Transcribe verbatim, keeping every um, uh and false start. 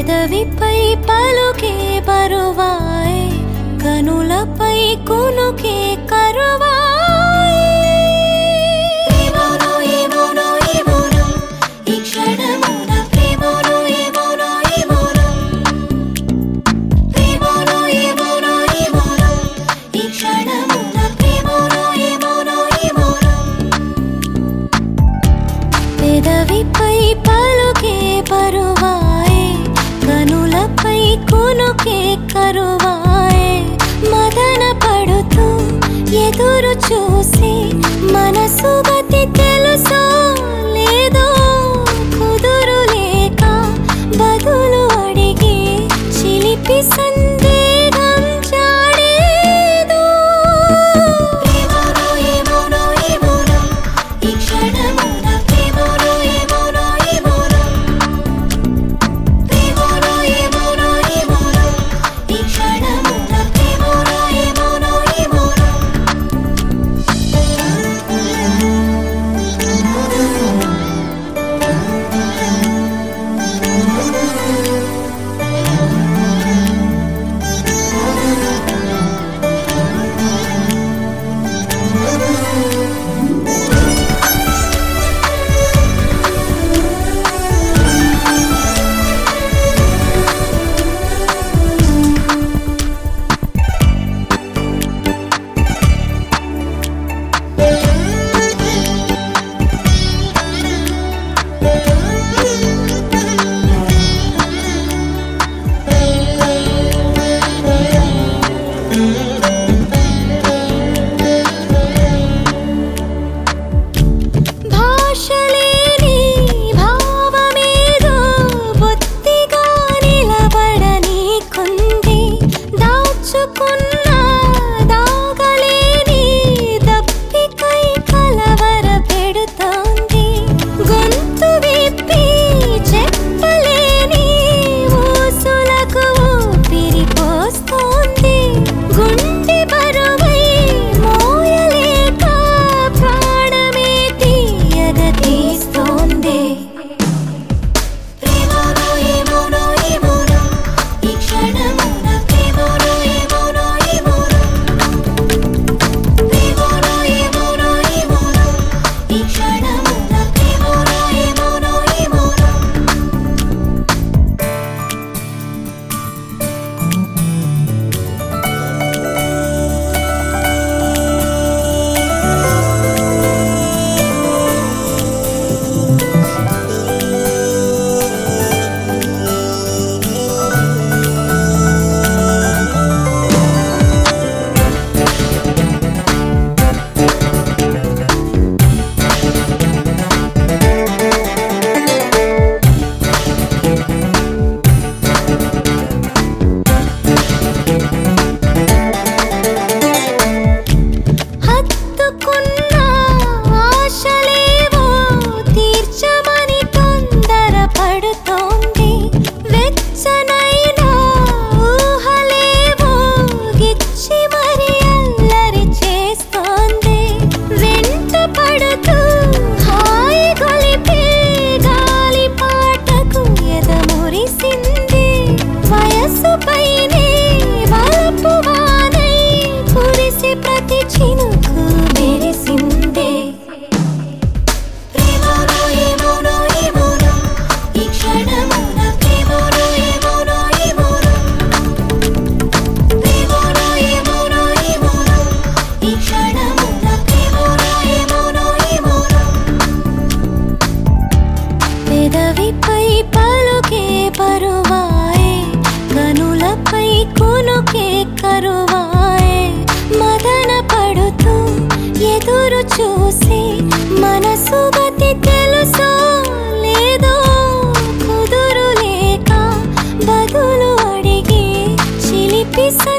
పెదవిపై పలుకే బరువాయే, కనులపై కునుకే కరువాయే. ప్రేమోనో ఏమోనో ఏమోనో ఈ క్షణమున, ప్రేమోనో ఏమోనో ఏమోనో, ప్రేమోనో ఏమోనో ఏమోనో ఈ క్షణమున, ప్రేమోనో ఏమోనో ఏమోనో. పెదవిపై పలుకే బరువాయే, కనులపై కునుకే కరువాయే. మదన పడుతూ ఎదురు చూసి మనసు గతి తెలుసో లేదో, కుదురు లేక బదులు అడిగి చిలిపి సందేహం చాడేదో. ప్రేమోనో ఏమోనో ఏమోనో ఈ క్షణమున, ప్రేమోనో ఏమోనో ఏమోనో, ప్రేమోనో ఏమోనో ఏమోనో ఈ క్షణమున, ప్రేమోనో ఏమోనో ఏమోనో. భాషలేని భావమేదో బొత్తిగా నిలబడనీకుంది, దాచుకున్న దాగలేని దప్పికై కలవర పెడుతోంది. గొంతు విప్పి చెప్పలేని ఊసులకు ఊపిరి పోస్తోంది. గుండె బరువై మోయలేక ప్రాణమే తీయగ తీస్తోంది. ప్రేమోనో ఏమోనో ఏమోనో ఈ క్షణమున, ప్రేమోనో ఏమోనో ఏమోనో, ప్రేమోనో ఏమోనో ఏమోనో ఈ క్షణమున, ప్రేమోనో ఏమోనో ఏమోనో. హత్తుకున్న ఆశలేవో తీర్చమని తొందర పడుతోంది. వెచ్చనైన ఊహలేవో గిచ్చి మరి అల్లరి చేస్తోంది. వెంట పడుతూ హాయి గొలిపే గాలి పాటకు ఎద మురిసింది. వయస్సుపైనే వలపు వానై కురిసి ప్రతి చినుకు మెరిసిందే. ప్రేమోనో ఏమోనో ఏమోనో ఈ క్షణమున, ప్రేమోనో ఏమోనో ఏమోనో, ప్రేమోనో ఏమోనో ఏమోనో ఈ క్షణమున, ప్రేమోనో ఏమోనో ఏమోనో. పెదవిపై పలుకే బరువాయే, కనులపై కునుకే కరువాయే. మదన పడుతూ ఎదురు చూసి మనసు గతి తెలుసో లేదో, కుదురు లేక బదులు అడిగి చిలిపి